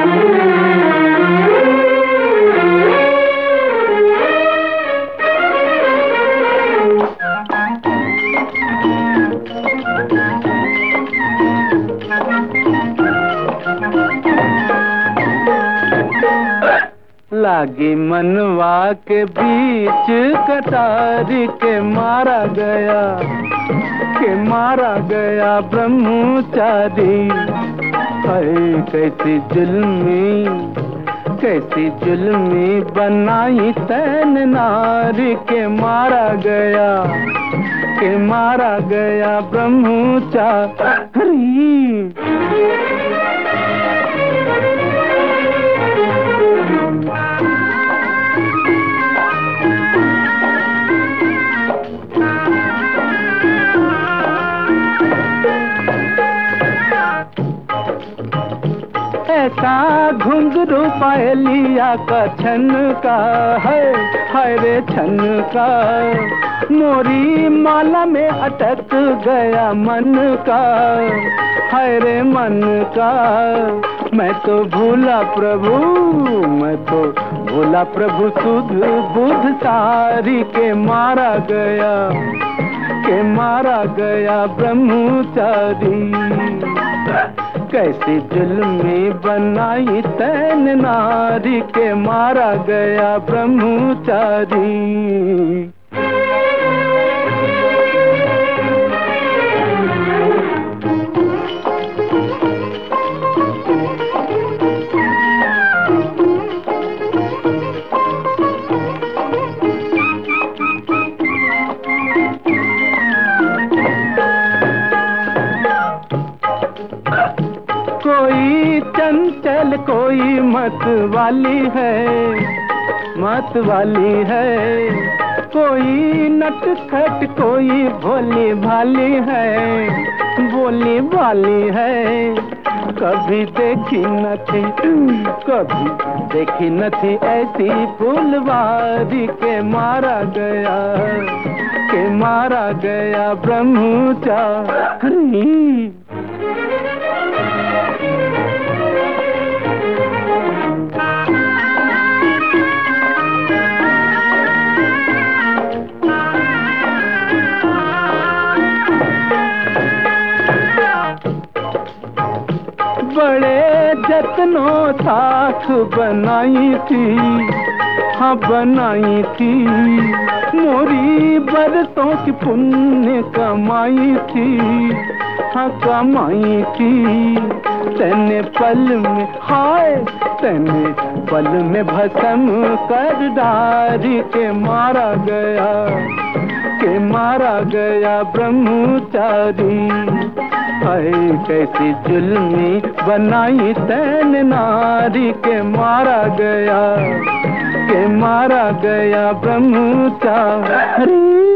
लागी मनवा के बीच कटार के मारा गया ब्रह्मचारी। कैसी जुल्मी बनाई तैन नारी के मारा गया ब्रह्मचारी। ऐसा घुंघरू पायलिया का छन का है, हाय रे छन का मोरी माला में अटक गया मन का, हाय रे मन का। मैं तो भूला प्रभु सुध बुध सारी के मारा गया ब्रह्मचारी। कैसी जुल्मी बनाई तैन नारी के मारा गया ब्रह्मचारी। कोई चंचल कोई मत वाली है, कोई नटखट कोई भोली भाली है। कभी देखी न थी ऐसी फूलवारी के मारा गया ब्रह्मचारी। बड़े जतनों साथ बनाई थी, मोरी बरसों की पुण्य कमाई थी। तने पल में भस्म कर डारी के मारा गया ब्रह्मचारी। हाय कैसी जुल्मी बनाई तैन नारी के मारा गया ब्रह्मचारी।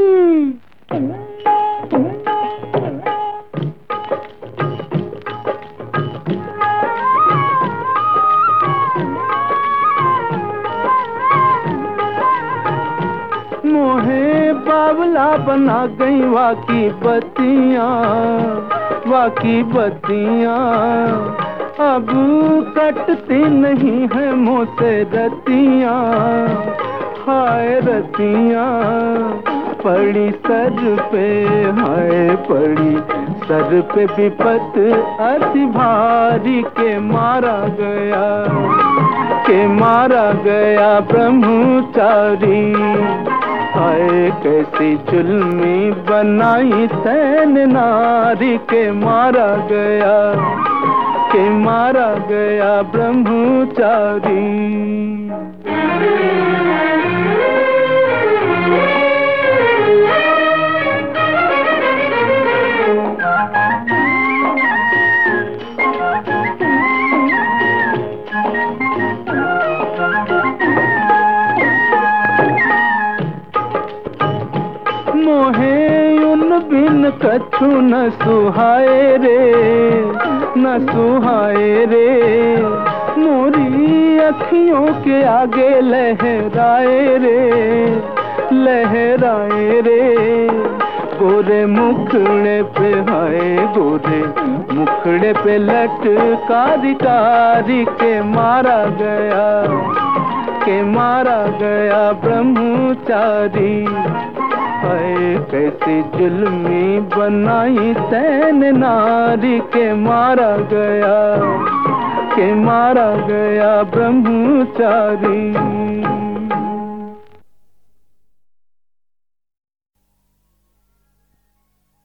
मोहे बावला बना गई वाकी बत्तियां, अब कटती नहीं है मुँह से रतियां, हाय रतियां। पड़ी सर पे विपत अति भारी के मारा गया ब्रह्मचारी। हाय कैसी जुल्मी बनाई तैन नारी के मारा गया ब्रह्मचारी। मोहे उन बिन कछु न सुहाए रे, मोरी अखियों के आगे लहराए रे। गोरे मुखड़े पे है, गोरे मुखड़े पे लटकारी कारी के मारा गया, के मारा गया ब्रह्मचारी। है कैसी जुल्मी बनाई तैने नारी के मारा गया, के मारा गया ब्रह्मचारी।